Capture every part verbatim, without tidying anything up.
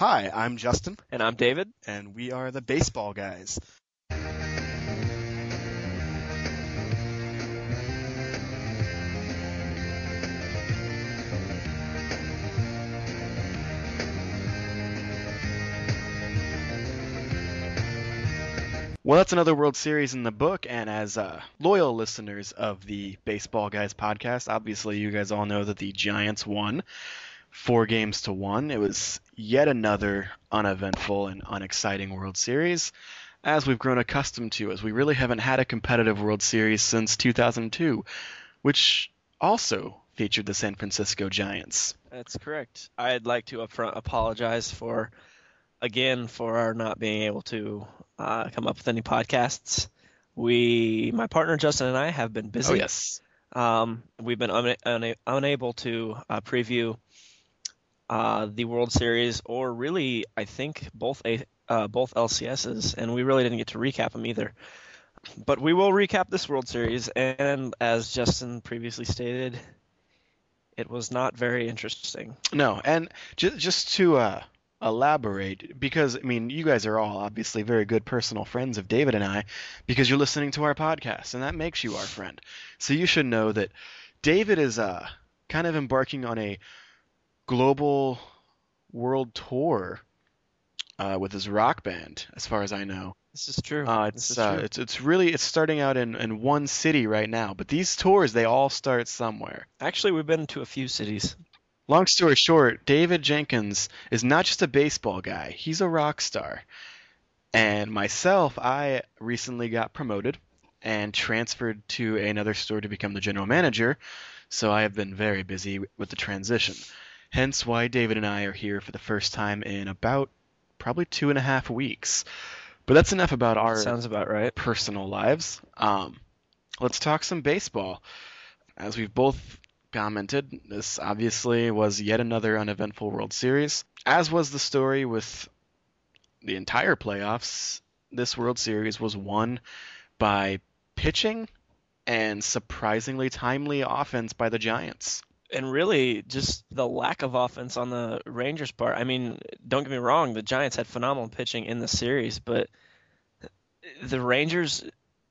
Hi, I'm Justin. And I'm David. And we are the Baseball Guys. Well, that's another World Series in the book, and as uh, loyal listeners of the Baseball Guys podcast, obviously you guys all know that the Giants won four games to one. It was yet another uneventful and unexciting World Series, as we've grown accustomed to, as we really haven't had a competitive World Series since two thousand two, which also featured the San Francisco Giants. That's correct. I'd like to upfront apologize for, again, for our not being able to uh, come up with any podcasts. We, my partner Justin and I, have been busy. Oh, yes. Um, we've been una- una- unable to uh, preview uh, the World Series, or really, I think, both a uh, both L C Ss, and we really didn't get to recap them either. But we will recap this World Series, and as Justin previously stated, it was not very interesting. No, and just just to uh, elaborate, because, I mean, you guys are all obviously very good personal friends of David and I, because you're listening to our podcast, and that makes you our friend. So you should know that David is uh, kind of embarking on a global world tour uh, with his rock band, as far as I know. This is true. Uh, it's this is uh, true. it's it's really it's starting out in, in one city right now, but these tours, they all start somewhere. Actually, we've been to a few cities. Long story short, David Jenkins is not just a baseball guy, he's a rock star. And myself, I recently got promoted and transferred to another store to become the general manager, so I have been very busy with the transition. Hence why David and I are here for the first time in about probably two and a half weeks. But that's enough about our Sounds about right. personal lives. Um, let's talk some baseball. As we've both commented, this obviously was yet another uneventful World Series. As was the story with the entire playoffs, this World Series was won by pitching and surprisingly timely offense by the Giants. And really, just the lack of offense on the Rangers' part. I mean, don't get me wrong, the Giants had phenomenal pitching in the series, but the Rangers,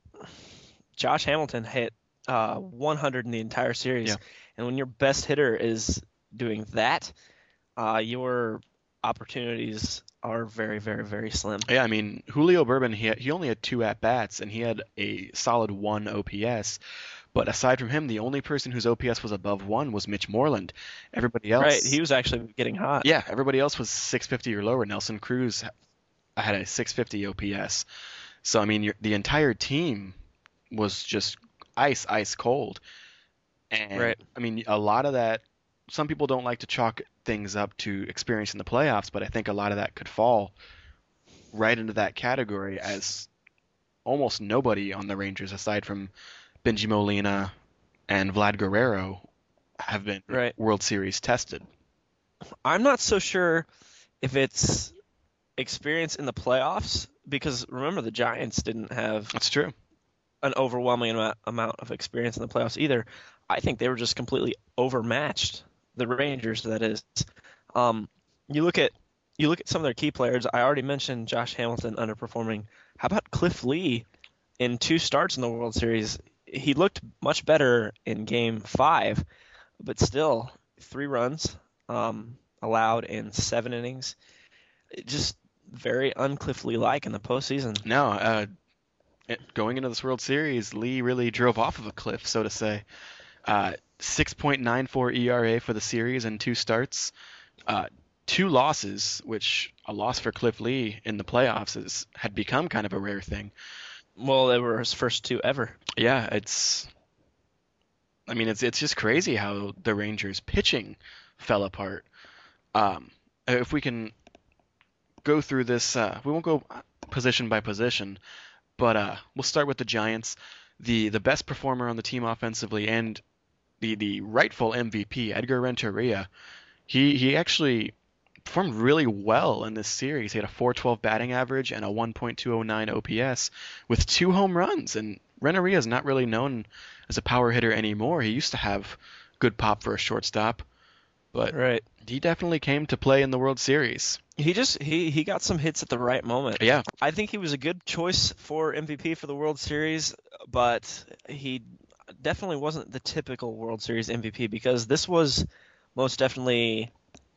Josh Hamilton hit uh, one hundred in the entire series. Yeah. And when your best hitter is doing that, uh, your opportunities are very, very, very slim. Yeah, I mean, Julio Bourbon, he, had, he only had two at-bats, and he had a solid one O P S. But aside from him, the only person whose O P S was above one was Mitch Moreland. Everybody else... Right, he was actually getting hot. Yeah, everybody else was six fifty or lower. Nelson Cruz had a six fifty O P S. So, I mean, your, the entire team was just ice, ice cold. And, right. I mean, a lot of that... Some people don't like to chalk things up to experience in the playoffs, but I think a lot of that could fall right into that category, as almost nobody on the Rangers, aside from Benji Molina and Vlad Guerrero, have been right. World Series tested. I'm not so sure if it's experience in the playoffs, because remember, the Giants didn't have That's true. an overwhelming amount, amount of experience in the playoffs either. I think they were just completely overmatched. The Rangers, that is. Um, you look at you look at some of their key players. I already mentioned Josh Hamilton underperforming. How about Cliff Lee in two starts in the World Series? He looked much better in Game Five, but still three runs um, allowed in seven innings. It just very un-Cliff Lee-like in the postseason. No, uh, going into this World Series, Lee really drove off of a cliff, so to say. Uh, six point nine four E R A for the series in two starts. Uh, two losses, which a loss for Cliff Lee in the playoffs is, had become kind of a rare thing. Well, they were his first two ever. Yeah, it's... I mean, it's it's just crazy how the Rangers' pitching fell apart. Um, if we can go through this, uh, we won't go position by position, but uh, we'll start with the Giants. The the best performer on the team offensively, and the, the rightful M V P, Edgar Renteria, he he actually performed really well in this series. He had a four twelve batting average and a one point two oh nine O P S with two home runs. And Renteria is not really known as a power hitter anymore. He used to have good pop for a shortstop. but Right. he definitely came to play in the World Series. He just he he got some hits at the right moment. Yeah, I think he was a good choice for M V P for the World Series, but he definitely wasn't the typical World Series M V P because this was most definitely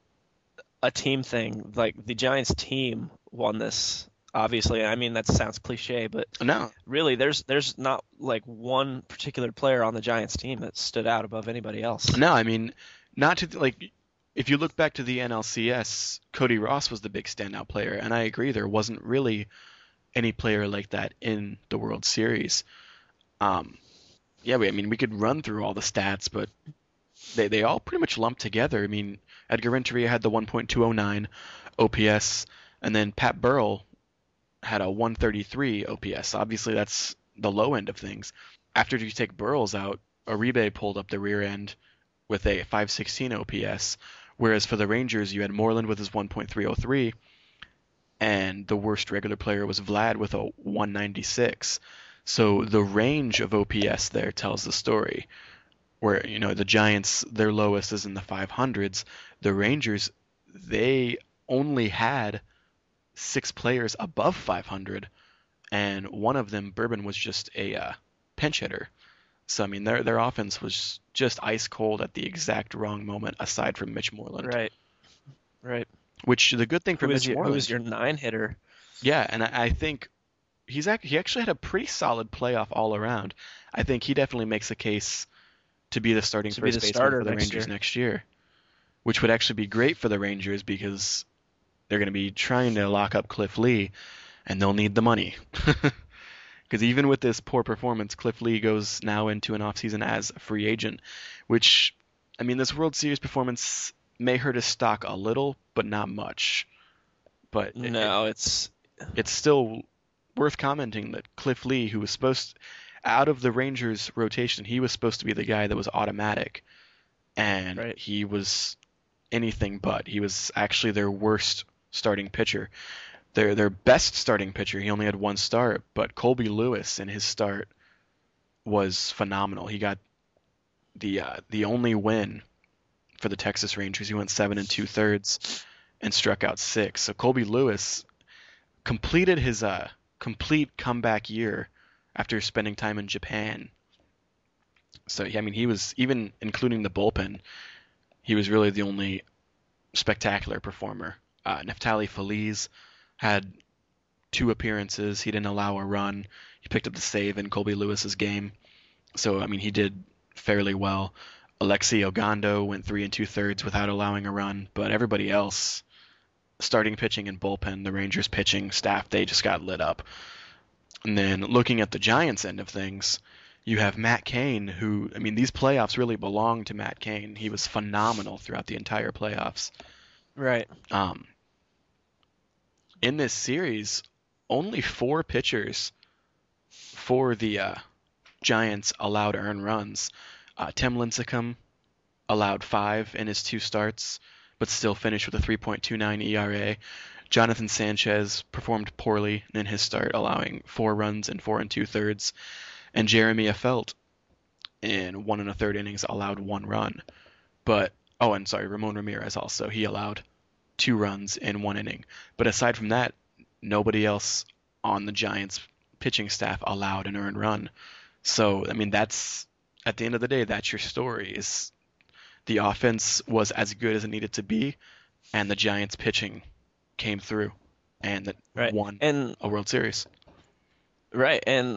a team thing. Like the Giants team won this. Obviously, I mean that sounds cliche, but no, really there's there's not like one particular player on the Giants team that stood out above anybody else. no. I mean, not to like. If you look back to the N L C S, Cody Ross was the big standout player, and I agree there wasn't really any player like that in the World Series. Um, yeah, we, I mean, we could run through all the stats, but they, they all pretty much lump together. I mean, Edgar Renteria had the one point two oh nine O P S, and then Pat Burrell had a one thirty-three O P S. Obviously, that's the low end of things. After you take Burrells out, Uribe pulled up the rear end with a five sixteen O P S, whereas for the Rangers, you had Moreland with his one point three oh three, and the worst regular player was Vlad with a one ninety-six. So the range of O P S there tells the story. Where, you know, the Giants, their lowest is in the five hundreds. The Rangers, they only had six players above five hundred, and one of them, Bourbon, was just a uh, pinch hitter. So I mean, their their offense was just ice cold at the exact wrong moment, aside from Mitch Moreland. Right. Right. Which the good thing for Who is Mitch your Moreland, who is your nine hitter? yeah, and I, I think he's act, he actually had a pretty solid playoff all around. I think he definitely makes a case to be the starting To be first the baseman starter for the next Rangers year. next year, which would actually be great for the Rangers because they're going to be trying to lock up Cliff Lee, and they'll need the money. Because even with this poor performance, Cliff Lee goes now into an offseason as a free agent, which, I mean, this World Series performance may hurt his stock a little, but not much. But it, No, it's it's still worth commenting that Cliff Lee, who was supposed, out of the Rangers rotation, he was supposed to be the guy that was automatic, and right. he was anything but. He was actually their worst starting pitcher. Their their best starting pitcher, he only had one start, but Colby Lewis in his start was phenomenal. He got the uh, the only win for the Texas Rangers. He went seven and two thirds and struck out six. So Colby Lewis completed his uh, complete comeback year after spending time in Japan. So I mean, he was, even including the bullpen, he was really the only spectacular performer. Uh, Neftali Feliz had two appearances. He didn't allow a run. He picked up the save in Colby Lewis's game. So, I mean, he did fairly well. Alexi Ogando went three and two thirds without allowing a run, but everybody else, starting pitching and bullpen, the Rangers pitching staff, they just got lit up. And then looking at the Giants end of things, you have Matt Cain, who, I mean, these playoffs really belong to Matt Cain. He was phenomenal throughout the entire playoffs. Right. Um, in this series, only four pitchers for the uh, Giants allowed earned runs. Uh, Tim Lincecum allowed five in his two starts, but still finished with a three point two nine E R A. Jonathan Sanchez performed poorly in his start, allowing four runs in four and two thirds. And Jeremy Affeldt, in one and a third innings, allowed one run. But, oh, and sorry, Ramon Ramirez also, he allowed two runs in one inning. But aside from that, nobody else on the Giants pitching staff allowed an earned run. So, I mean, that's, at the end of the day, that's your story, is the offense was as good as it needed to be, and the Giants pitching came through and that Right. won And a World Series. right, and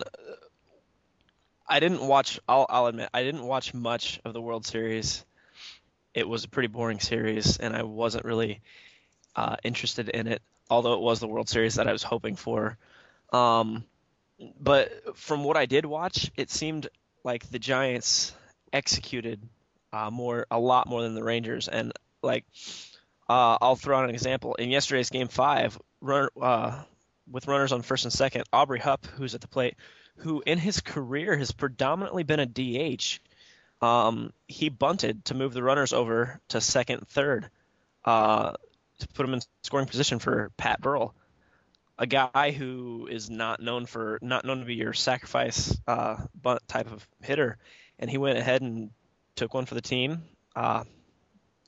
I didn't watch. I'll, I'll admit, I didn't watch much of the World Series. It was a pretty boring series, and I wasn't really uh, interested in it. Although it was the World Series that I was hoping for. Um, but from what I did watch, it seemed like the Giants executed uh, more, a lot more than the Rangers. And like, uh, I'll throw out an example. In yesterday's Game Five, run, uh, with runners on first and second, Aubrey Hupp, who's at the plate, who in his career has predominantly been a D H, um, he bunted to move the runners over to second, third, uh, to put him in scoring position for Pat Burrell, a guy who is not known for not known to be your sacrifice uh, bunt type of hitter, and he went ahead and took one for the team. Uh,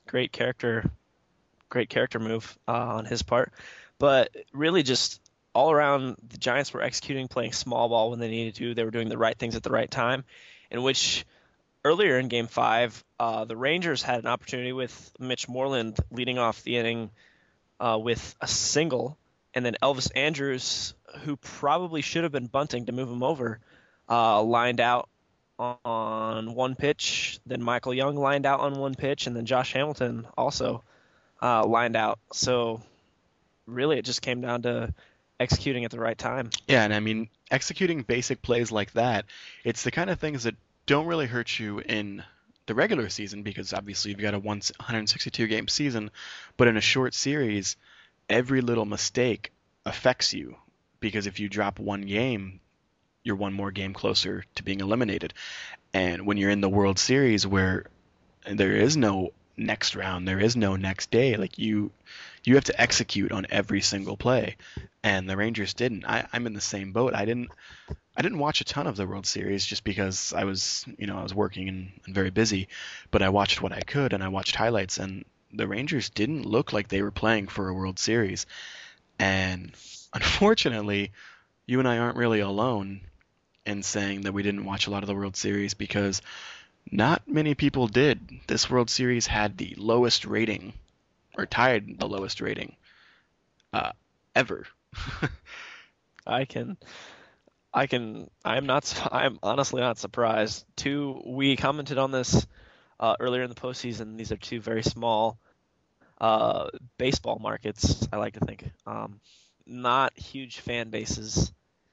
great character, great character move uh, on his part. But really, just all around, the Giants were executing, playing small ball when they needed to. They were doing the right things at the right time, in which earlier in Game Five, uh, the Rangers had an opportunity with Mitch Moreland leading off the inning uh, with a single, and then Elvis Andrews, who probably should have been bunting to move him over, uh, lined out on one pitch. Then Michael Young lined out on one pitch, and then Josh Hamilton also uh, lined out. So really, it just came down to executing at the right time. Yeah, and I mean, executing basic plays like that, it's the kind of things that don't really hurt you in the regular season because obviously you've got a one hundred sixty-two game season, but in a short series, every little mistake affects you because if you drop one game, you're one more game closer to being eliminated. And when you're in the World Series where there is no next round, there is no next day, like you you have to execute on every single play. And the Rangers didn't. I, I'm in the same boat. I didn't I didn't watch a ton of the World Series just because I was, you know, I was working and, and very busy, but I watched what I could and I watched highlights and the Rangers didn't look like they were playing for a World Series. And unfortunately, you and I aren't really alone in saying that we didn't watch a lot of the World Series because not many people did. This World Series had the lowest rating, or tied the lowest rating, uh, ever. I can, I can, I'm not, I'm honestly not surprised. Two, we commented on this uh, earlier in the postseason. These are two very small uh, baseball markets, I like to think. Um, not huge fan bases.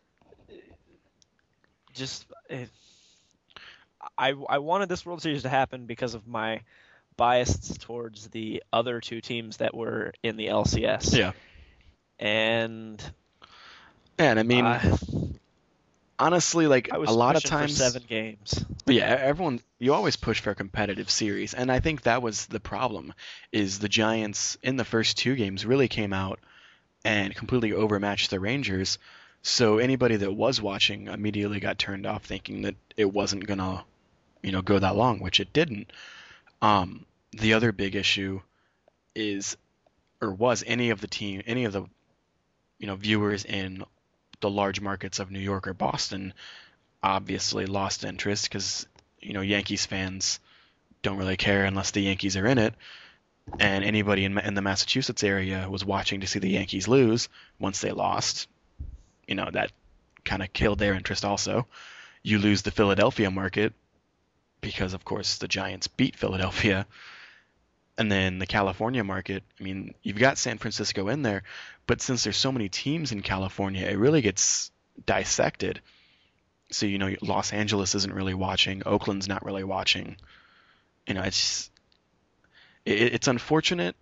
Just, it, I, I wanted this World Series to happen because of my bias towards the other two teams that were in the L C S. Yeah. And And I mean, uh, honestly, like I was a lot of pushing for times, seven games. yeah, everyone, you always push for a competitive series, and I think that was the problem. Is the Giants in the first two games really came out and completely overmatched the Rangers. So anybody that was watching immediately got turned off, thinking that it wasn't gonna, you know, go that long, which it didn't. Um, the other big issue is, or was, any of the team, any of the, you know, viewers in the large markets of New York or Boston obviously lost interest because, you know, Yankees fans don't really care unless the Yankees are in it. And anybody in, in the Massachusetts area was watching to see the Yankees lose. Once they lost, you know, that kind of killed their interest also. You lose the Philadelphia market because, of course, the Giants beat Philadelphia. And then the California market, I mean, you've got San Francisco in there, but since there's so many teams in California, it really gets dissected. So, you know, Los Angeles isn't really watching. Oakland's not really watching. You know, it's it, it's unfortunate,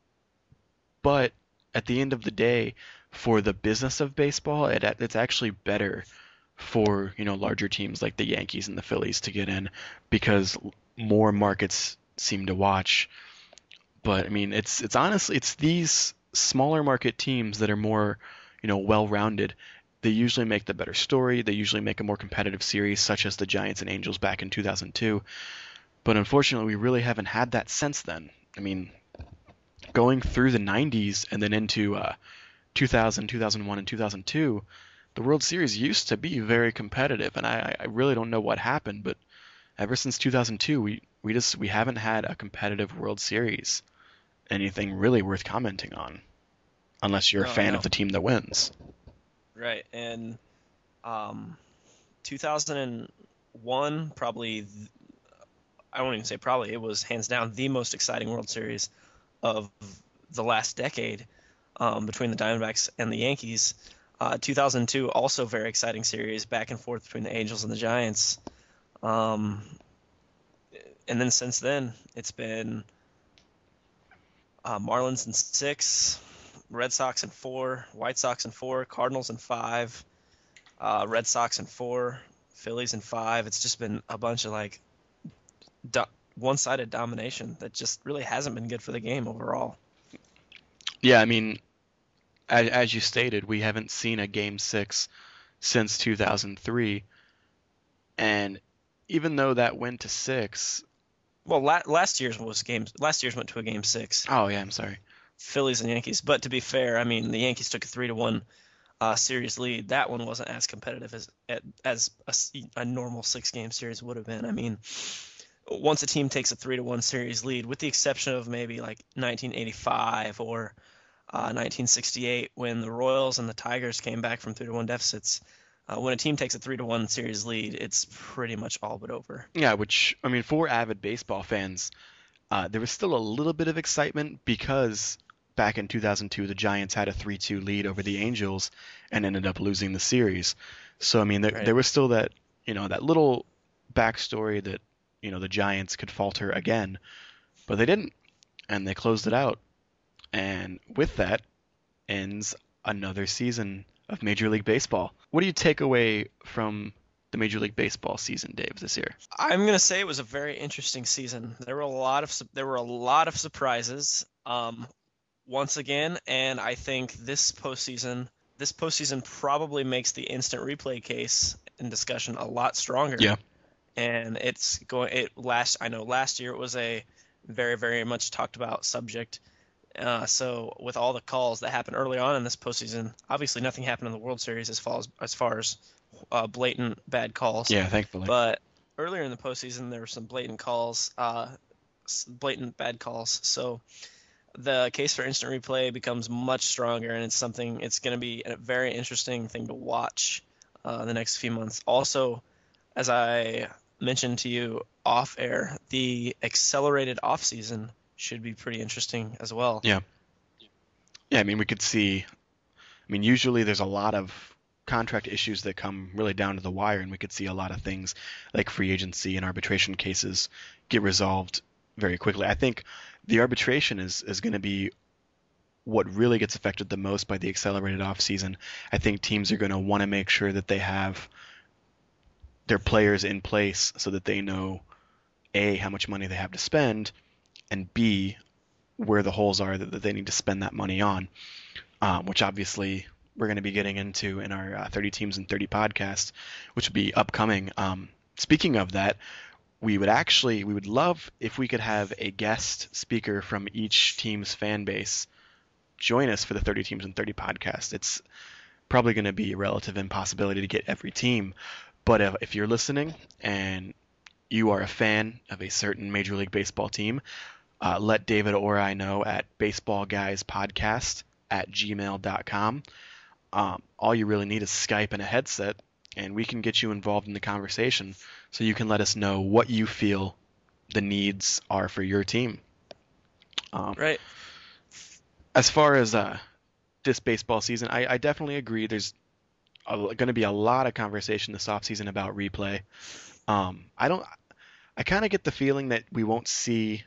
but at the end of the day, for the business of baseball, it it's actually better for, you know, larger teams like the Yankees and the Phillies to get in because more markets seem to watch. But I mean, it's it's honestly it's these smaller market teams that are more, you know, well-rounded. They usually make the better story. They usually make a more competitive series, such as the Giants and Angels back in two thousand two. But unfortunately, we really haven't had that since then. I mean, going through the nineties and then into uh, two thousand, two thousand one, and two thousand two, the World Series used to be very competitive, and I, I really don't know what happened, but ever since two thousand two, we, we just we haven't had a competitive World Series, anything really worth commenting on, unless you're a No, fan no. of the team that wins. Right, and um, two thousand one probably, th- I won't even say probably, it was hands down the most exciting World Series of the last decade um, between the Diamondbacks and the Yankees. Uh, two thousand two, also very exciting series, back and forth between the Angels and the Giants. Um, and then since then, it's been uh, Marlins in six, Red Sox in four, White Sox in four, Cardinals in five, uh, Red Sox in four, Phillies in five. It's just been a bunch of like do- one-sided domination that just really hasn't been good for the game overall. Yeah, I mean, as, as you stated, we haven't seen a Game six since two thousand three, and even though that went to six, Well, la- last year's was games. Last year's went to a game six. Oh yeah, I'm sorry. Phillies and Yankees. But to be fair, I mean the Yankees took a three to one uh, series lead. That one wasn't as competitive as as a, a normal six game series would have been. I mean, once a team takes a three to one series lead, with the exception of maybe like nineteen eighty-five or uh, nineteen sixty-eight, when the Royals and the Tigers came back from three to one deficits. Uh, when a team takes a three to one series lead, it's pretty much all but over. Yeah, which I mean, for avid baseball fans, uh, there was still a little bit of excitement because back in two thousand two, the Giants had a three two lead over the Angels and ended up losing the series. So I mean, there, Right. there was still that, you know, that little backstory that, you know, the Giants could falter again, but they didn't, and they closed it out. And with that ends another season of Major League Baseball. What do you take away from the Major League Baseball season, Dave, this year? I'm gonna say it was a very interesting season. There were a lot of there were a lot of surprises. Um, once again, and I think this postseason this postseason probably makes the instant replay case and discussion a lot stronger. Yeah. And it's going it last I know last year it was a very very much talked about subject. Uh, so with all the calls that happened early on in this postseason, obviously nothing happened in the World Series as far as as far as uh, blatant bad calls. Yeah, thankfully. But earlier in the postseason, there were some blatant calls, uh, blatant bad calls. So the case for instant replay becomes much stronger, and it's something. It's going to be a very interesting thing to watch uh, the next few months. Also, as I mentioned to you off air, the accelerated off season should be pretty interesting as well. Yeah. Yeah, I mean, we could see. I mean, usually there's a lot of contract issues that come really down to the wire, and we could see a lot of things like free agency and arbitration cases get resolved very quickly. I think the arbitration is, is going to be what really gets affected the most by the accelerated offseason. I think teams are going to want to make sure that they have their players in place so that they know, A, how much money they have to spend, and B, where the holes are that, that they need to spend that money on, um, which obviously we're going to be getting into in our uh, thirty Teams in thirty podcast, which will be upcoming. Um, speaking of that, we would actually, we would love if we could have a guest speaker from each team's fan base join us for the thirty Teams in thirty podcast. It's probably going to be a relative impossibility to get every team, but if, if you're listening and you are a fan of a certain Major League Baseball team, uh, let David or I know at baseballguyspodcast at gmail dot com. Um, all you really need is Skype and a headset, and we can get you involved in the conversation so you can let us know what you feel the needs are for your team. Um, Right. As far as uh, this baseball season, I, I definitely agree. There's going to be a lot of conversation this offseason about replay. Um, I don't. I kind of get the feeling that we won't see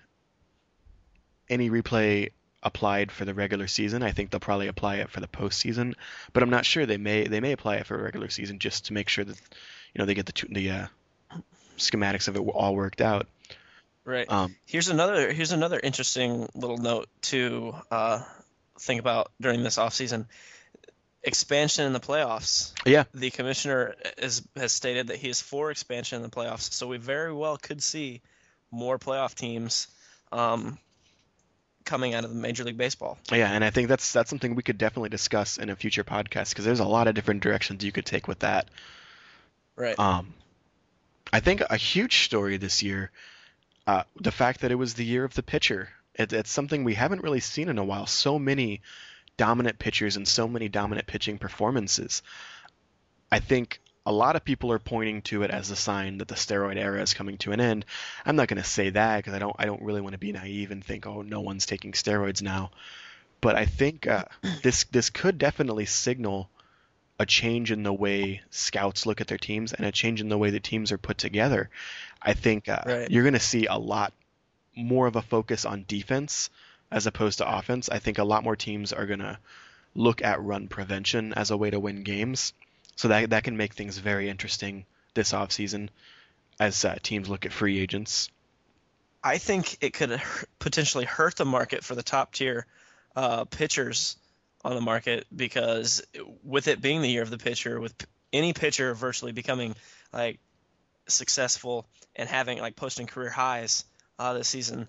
any replay applied for the regular season. I think they'll probably apply it for the postseason, but I'm not sure. They may they may apply it for a regular season just to make sure that you know they get the the uh, schematics of it all worked out. Right. Um, Here's another here's another interesting little note to uh, think about during this offseason. Expansion in the playoffs. yeah, The commissioner is, has stated that he is for expansion in the playoffs, so we very well could see more playoff teams um, coming out of the Major League Baseball. yeah, and I think that's that's something we could definitely discuss in a future podcast because there's a lot of different directions you could take with that. Right. Um, I think a huge story this year, uh, the fact that it was the year of the pitcher. It, it's something we haven't really seen in a while. So many dominant pitchers and so many dominant pitching performances. I think a lot of people are pointing to it as a sign that the steroid era is coming to an end. I'm not going to say that because I don't I don't really want to be naive and think, oh, no one's taking steroids now. But I think uh, this this could definitely signal a change in the way scouts look at their teams and a change in the way the teams are put together. I think uh, Right. you're going to see a lot more of a focus on defense as opposed to offense. I think a lot more teams are going to look at run prevention as a way to win games. So that that can make things very interesting this offseason as uh, teams look at free agents. I think it could h- potentially hurt the market for the top tier uh, pitchers on the market because with it being the year of the pitcher, with p- any pitcher virtually becoming like successful and having like posting career highs uh, this season.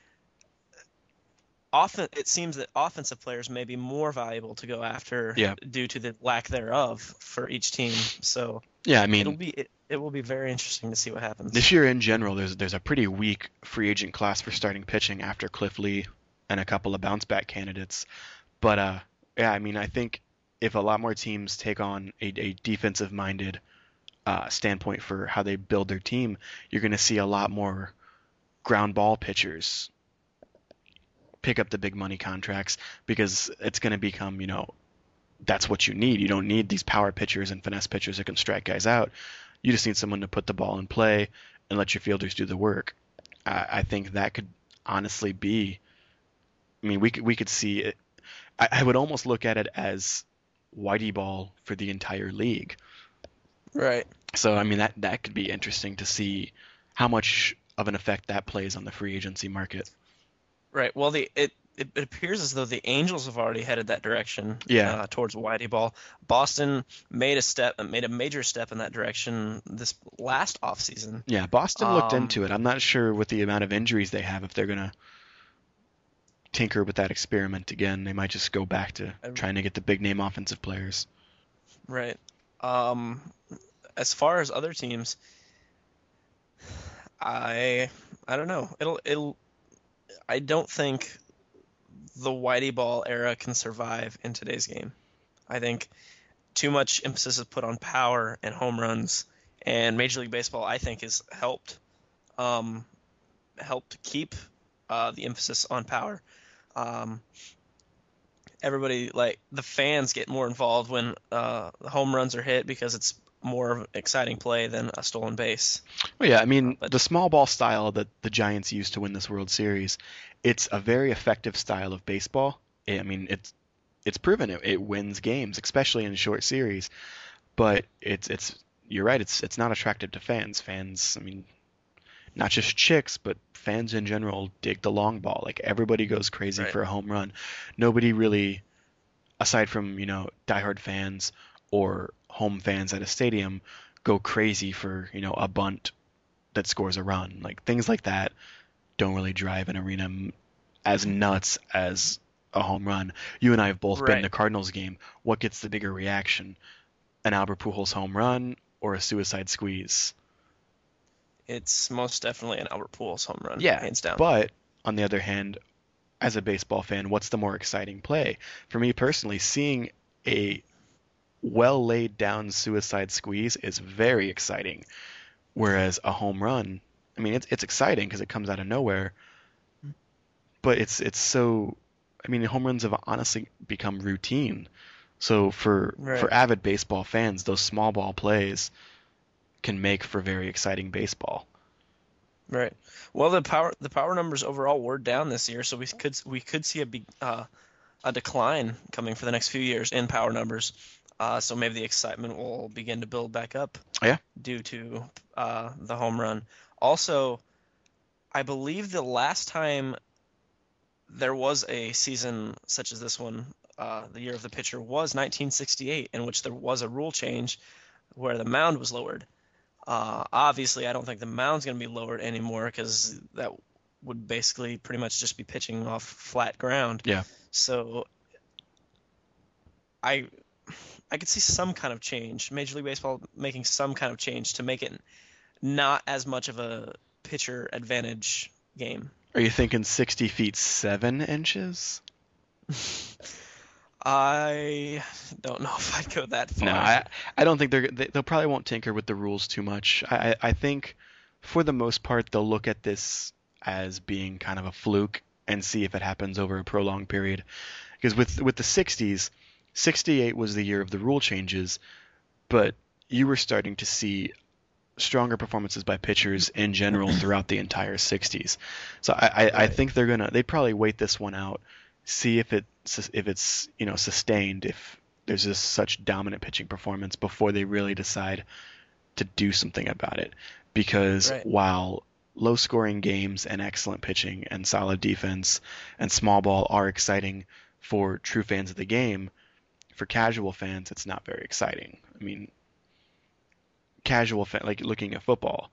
Often it seems that offensive players may be more valuable to go after Yeah. due to the lack thereof for each team. So Yeah, I it'll mean, be it, it will be very interesting to see what happens. this year in general, there's there's a pretty weak free agent class for starting pitching after Cliff Lee and a couple of bounce back candidates. But uh, yeah, I mean, I think if a lot more teams take on a, a defensive minded uh, standpoint for how they build their team, you're going to see a lot more ground ball pitchers pick up the big money contracts because it's going to become, you know, that's what you need. You don't need these power pitchers and finesse pitchers that can strike guys out. You just need someone to put the ball in play and let your fielders do the work. I, I think that could honestly be. I mean, we could we could see it. I, I would almost look at it as Whitey ball for the entire league. Right. So I mean that that could be interesting to see how much of an effect that plays on the free agency market. Right. Well, the it it, it appears as though the Angels have already headed that direction. Yeah. Uh, towards Whitey ball. Boston made a step, made a major step in that direction this last offseason. Yeah, Boston looked Um, into it. I'm not sure with the amount of injuries they have if they're gonna tinker with that experiment again. They might just go back to trying to get the big name offensive players. Right. Um, as far as other teams, I I don't know. It'll it'll I don't think the Whitey ball era can survive in today's game. I think too much emphasis is put on power and home runs, and Major League Baseball I think has helped um, helped keep uh, the emphasis on power. Um, everybody like the fans get more involved when uh, the home runs are hit because it's more of an exciting play than a stolen base. Well, yeah, I mean, Uh, but the small ball style that the Giants used to win this World Series, it's a very effective style of baseball. I mean, it's it's proven it, it wins games, especially in short series. But it's it's you're right, it's it's not attractive to fans. Fans, I mean, not just chicks, but fans in general dig the long ball. Like everybody goes crazy right, for a home run. Nobody really, aside from, you know, diehard fans or home fans at a stadium, go crazy for, you know, a bunt that scores a run. Like things like that don't really drive an arena m- as nuts as a home run. You and I have both been right. to Cardinals game. What gets the bigger reaction? An Albert Pujols home run or a suicide squeeze? It's most definitely an Albert Pujols home run, Yeah, hands down. but on the other hand, as a baseball fan, what's the more exciting play? For me personally, seeing a well laid down suicide squeeze is very exciting. Whereas a home run, I mean, it's it's exciting because it comes out of nowhere, but it's it's so, I mean, home runs have honestly become routine. So for Right, for avid baseball fans, those small ball plays can make for very exciting baseball. right. Well, the power the power numbers overall were down this year, so we could we could see a big uh, a decline coming for the next few years in power numbers. Uh, so maybe the excitement will begin to build back up Yeah. due to uh, the home run. Also, I believe the last time there was a season such as this one, uh, the year of the pitcher, was nineteen sixty-eight, in which there was a rule change where the mound was lowered. Uh, obviously, I don't think the mound's going to be lowered anymore because that would basically pretty much just be pitching off flat ground. Yeah. So I I could see some kind of change, Major League Baseball making some kind of change to make it not as much of a pitcher advantage game. Are you thinking sixty feet seven inches? I don't know if I'd go that far. No, I I don't think they're they, they'll probably won't tinker with the rules too much. I I I think for the most part they'll look at this as being kind of a fluke and see if it happens over a prolonged period. Because with with the sixties, sixty-eight was the year of the rule changes, but you were starting to see stronger performances by pitchers in general throughout the entire sixties. So I, I, I Right. think they're gonna they probably wait this one out, see if it if it's you know sustained, if there's just such dominant pitching performance before they really decide to do something about it. Because Right. while low scoring games and excellent pitching and solid defense and small ball are exciting for true fans of the game, for casual fans it's not very exciting. I mean, casual fan like looking at football,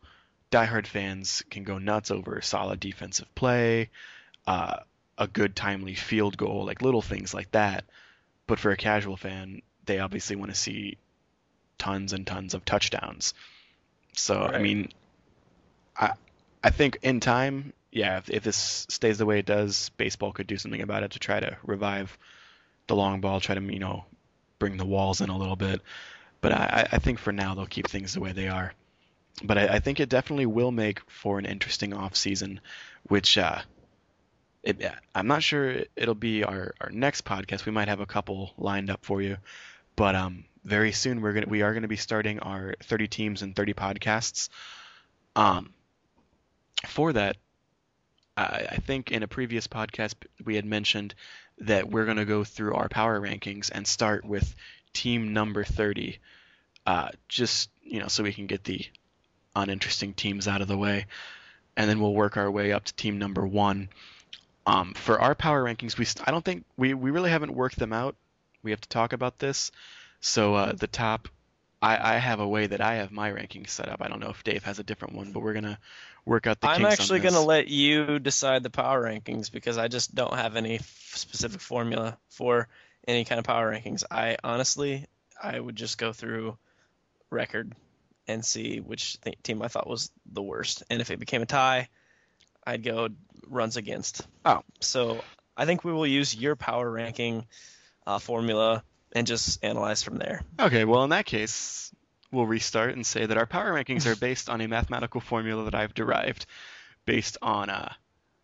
diehard fans can go nuts over solid defensive play, uh, a good timely field goal, like little things like that. But for a casual fan, they obviously want to see tons and tons of touchdowns. So, I Right. mean, I I think in time, yeah, if, if this stays the way it does, baseball could do something about it to try to revive the long ball, try to, you know, bring the walls in a little bit. But I, I think for now they'll keep things the way they are. But I, I think it definitely will make for an interesting off season, which uh, it, I'm not sure it'll be our, our next podcast. We might have a couple lined up for you, but um, very soon we're gonna we are gonna be starting our thirty teams and thirty podcasts. Um, for that, I, I think in a previous podcast we had mentioned that we're gonna go through our power rankings and start with team number thirty, uh, just you know so we can get the uninteresting teams out of the way, and then we'll work our way up to team number one. Um, for our power rankings, we st- I don't think we, we really haven't worked them out. We have to talk about this. So uh, the top, I, I have a way that I have my rankings set up. I don't know if Dave has a different one, but we're gonna work out the I'm kinks actually on going to this. let you decide the power rankings because I just don't have any f- specific formula for any kind of power rankings. I honestly, I would just go through record and see which th- team I thought was the worst. And if it became a tie, I'd go runs against. Oh, So I think we will use your power ranking uh, formula and just analyze from there. okay. Well, in that case, we'll restart and say that our power rankings are based on a mathematical formula that I've derived based on uh,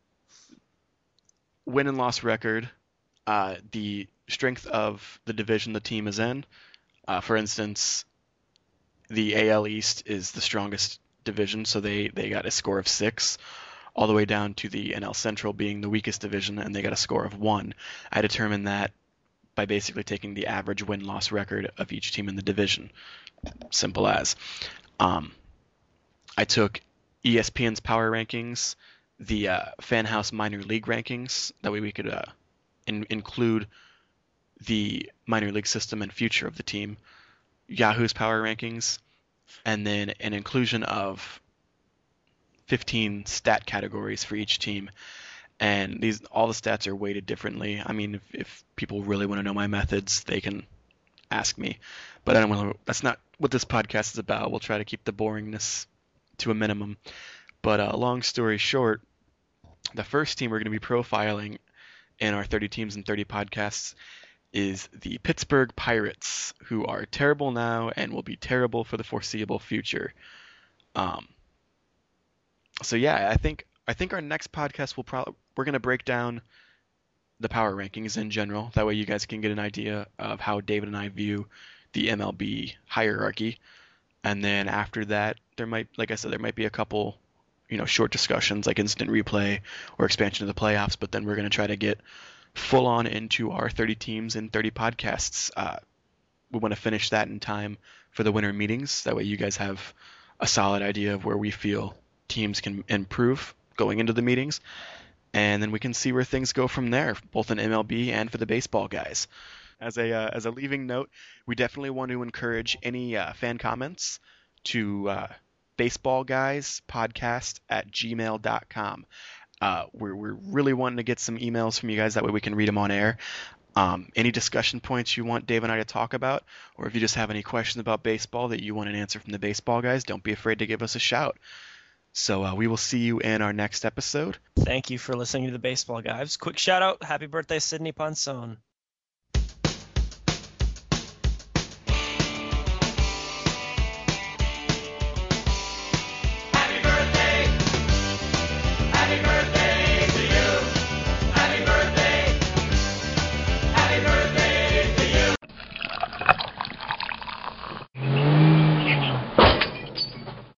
win and loss record, uh, the strength of the division the team is in. Uh, for instance, the A L East is the strongest division, so they, they got a score of six, all the way down to the N L Central being the weakest division, and they got a score of one. I determined that by basically taking the average win-loss record of each team in the division. Simple as. Um, I took E S P N's power rankings, the uh, Fanhouse minor league rankings. That way we could uh, in- include the minor league system and future of the team, Yahoo's power rankings, and then an inclusion of fifteen stat categories for each team. And these all the stats are weighted differently. I mean, if, if people really want to know my methods, they can ask me. But I don't want to. That's not what this podcast is about. We'll try to keep the boringness to a minimum. But uh, long story short, the first team we're going to be profiling in our thirty teams and thirty podcasts is the Pittsburgh Pirates, who are terrible now and will be terrible for the foreseeable future. Um, so yeah, I think I think our next podcast will probably we're going to break down the power rankings in general. That way you guys can get an idea of how David and I view the M L B hierarchy. And then after that, there might, like I said, there might be a couple, you know, short discussions like instant replay or expansion of the playoffs. But then we're going to try to get full on into our thirty teams and thirty podcasts. Uh, we want to finish that in time for the winter meetings. That way you guys have a solid idea of where we feel teams can improve going into the meetings. And then we can see where things go from there, both in M L B and for the baseball guys. As a uh, as a leaving note, we definitely want to encourage any uh, fan comments to uh, baseballguyspodcast at gmail dot com. Uh, we're we're really wanting to get some emails from you guys. That way we can read them on air. Um, any discussion points you want Dave and I to talk about, or if you just have any questions about baseball that you want an answer from the baseball guys, don't be afraid to give us a shout. So uh, we will see you in our next episode. Thank you for listening to the Baseball Guys. Quick shout out, happy birthday, Sidney Ponson.